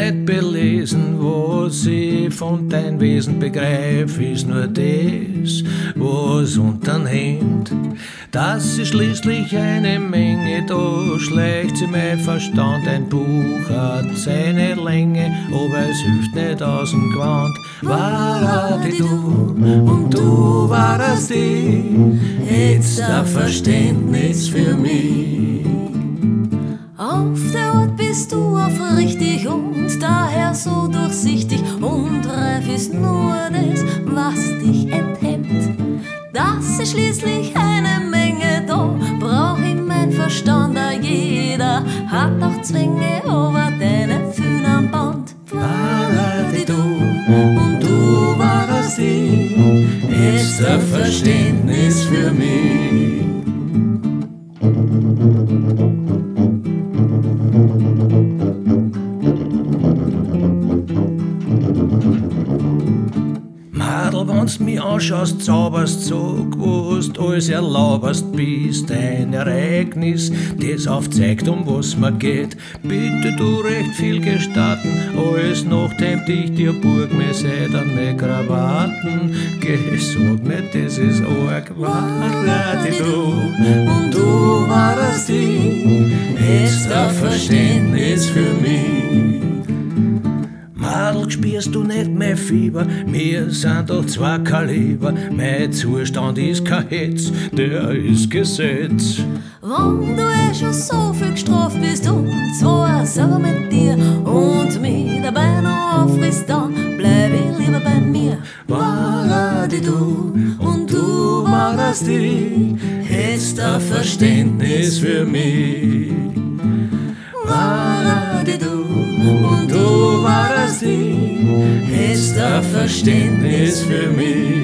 nicht belesen, was ich von dein Wesen begreif, ist nur das, was untern Hemd. Das ist schließlich eine Menge, da schlägt sie mein Verstand. Ein Buch hat seine Länge, aber es hilft nicht aus dem Gewand. Warate du und du warst ich, hättest ein Verständnis für mich. Auf der Art bist du aufrichtig und daher so durchsichtig, und reif ist nur das, was dich enthemmt. Das ist schließlich eine Menge, da brauch ich mein Verstand. Jeder hat auch Zwänge, aber deine Fühler am Band. Warate du und du warst ich, hättest ein Verständnis für mich. Madel, wenn's mich anschaust, zauberst so gewusst, alles erlauberst, bist ein Ereignis, das aufzeigt, um was man geht. Bitte du recht viel gestatten, alles nachdem dich dir burg mir seid an ne Krawatten. Geh, sag nicht, das ist arg, warate du und du warst ich, hättest ein Verständnis für mich. Madel, spürst du nicht mein Fieber? Wir sind doch zwei Kaliber. Mein Zustand ist kein Hetz, der ist Gesetz. Wenn du schon so viel gestraft bist und zwar selber mit dir und mich dabei noch auffrisst, dann bleib ich lieber bei mir. Warate du und du warst ich, hättest ein Verständnis für mich. Warate du und du warst ich, hättest ein Verständnis für mich.